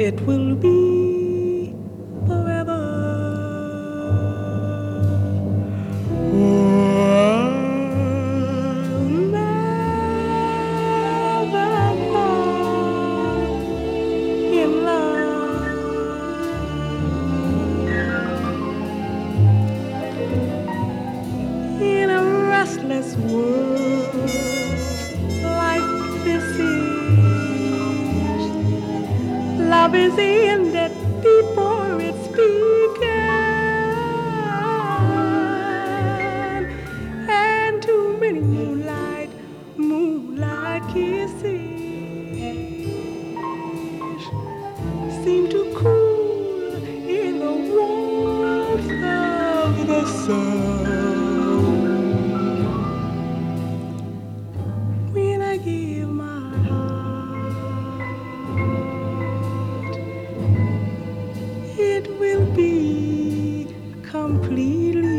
it will be forever. I'll never fall in love in a restless world like this is. Love is ended before it's begun, and too many moonlight kisses seem to cool in the warmth of the sun. When I give my heart, it will be completely